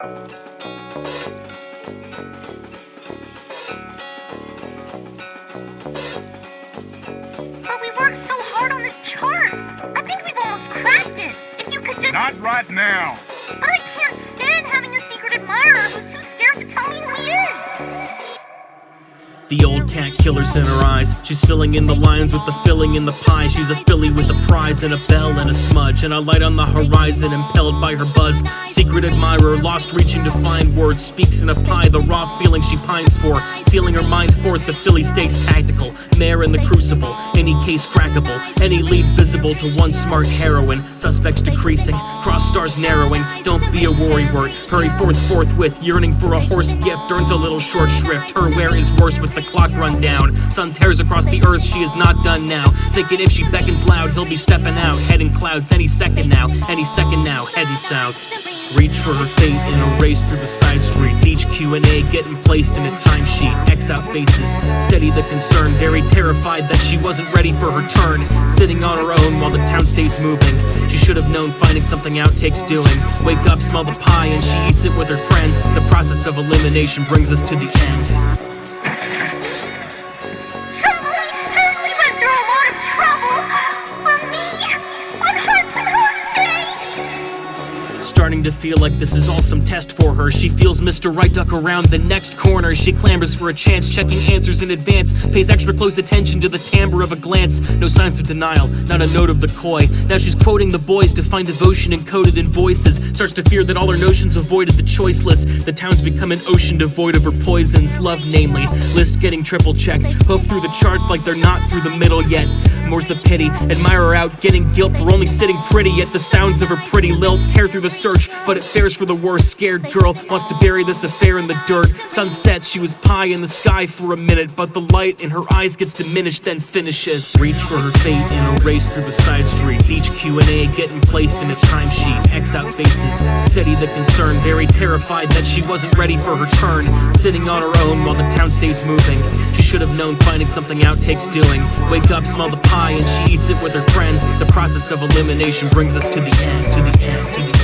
But we worked so hard on this chart. I think we've almost cracked it. If you could just... Not right now. But I can't stand having a secret admirer who's too scared to tell me who he is. The old cat killer's in her eyes. She's filling in the lines with the filling in the pie. She's a filly with a prize and a bell and a smudge, and a light on the horizon impelled by her buzz. Secret admirer, lost reaching to find words, speaks in a pie, the raw feeling she pines for. Stealing her mind forth, the filly stays tactical. Mare in the crucible, any case crackable. Any lead visible to one smart heroine. Suspects decreasing, cross stars narrowing. Don't be a worrywart, hurry forthwith. Yearning for a horse gift, earns a little short shrift. Her wear is worse with the clock run down. Sun tears across the earth, she is not done now. Thinking if she beckons loud, he'll be stepping out. Heading clouds any second now, heading south. Reach for her fate in a race through the side streets. Each Q&A getting placed in a timesheet. X out faces, steady the concern. Very terrified that she wasn't ready for her turn. Sitting on her own while the town stays moving. She should have known finding something out takes doing. Wake up, smell the pie, and she eats it with her friends. The process of elimination brings us to the end. Starting to feel like this is all some test for her. She feels Mr. Right duck around the next corner. She clambers for a chance, checking answers in advance. Pays extra close attention to the timbre of a glance. No signs of denial, not a note of the coy. Now she's quoting the boys to find devotion encoded in voices. Starts to fear that all her notions avoided the choiceless. The town's become an ocean devoid of her poisons. Love namely, list getting triple checked. Hoof through the charts like they're not through the middle yet. More's the pity, admire her out, getting guilt for only sitting pretty. Yet the sounds of her pretty lilt tear through the search, but it fares for the worst. Scared girl wants to bury this affair in the dirt. Sun sets, she was pie in the sky for a minute, but the light in her eyes gets diminished, then finishes. Reach for her fate in a race through the side streets. Each Q&A getting placed in a timesheet. X out faces, steady the concern. Very terrified that she wasn't ready for her turn. Sitting on her own while the town stays moving. She should have known finding something out takes doing. Wake up, smell the pie, and she eats it with her friends. The process of elimination brings us to the end, to the end, to the end.